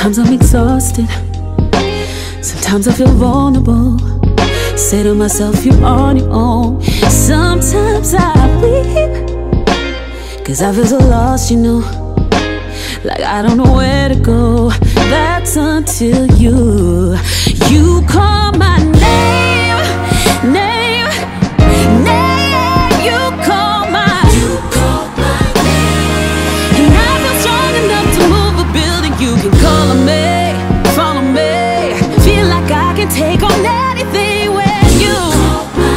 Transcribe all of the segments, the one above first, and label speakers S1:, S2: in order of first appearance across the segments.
S1: Sometimes I'm exhausted, sometimes I feel vulnerable. Say to myself, you're on your own. Sometimes I weep, 'cause I feel so lost, you know. Like I don't know where to go. That's until you call my name, name, name. You call my name, and I feel strong enough to move a building. You can call on me, follow me. Feel like I can take on anything when you call my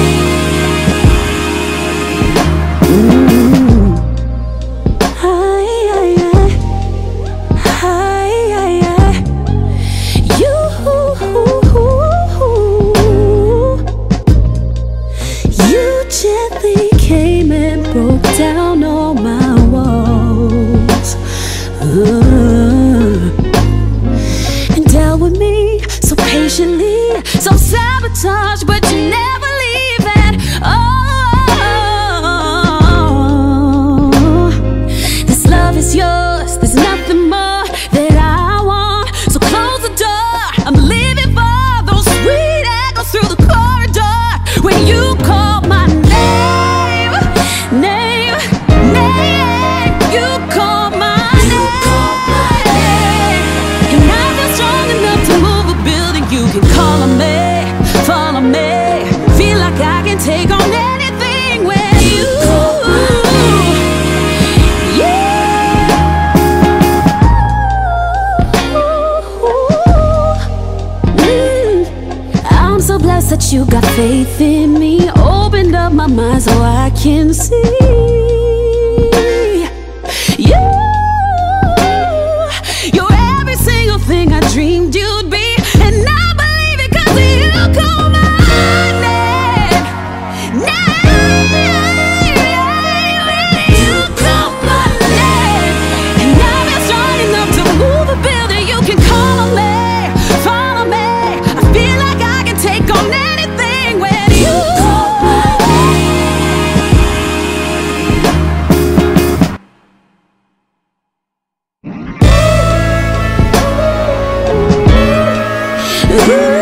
S1: name. Gently came and broke down all my walls, and dealt with me so patiently, so sabotage, but you never leave at all. This love is yours, there's nothing more that I want. So close the door, I'm living for those sweet echoes through the corridor when you call my name. Take on anything with you. Yeah. I'm so blessed that you got faith in me. Opened up my mind so I can see you. You're every single thing I dreamed you'd be, and I believe it 'cause you call my name. You call my name, and now I'm strong enough to move a building. You can call on me, follow me. I feel like I can take on anything when you call my name.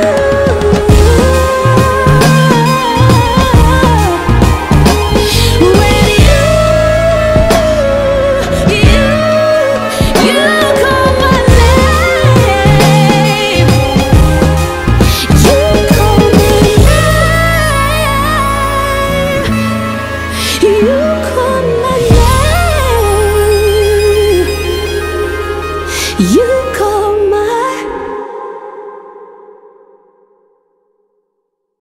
S1: You call my name. You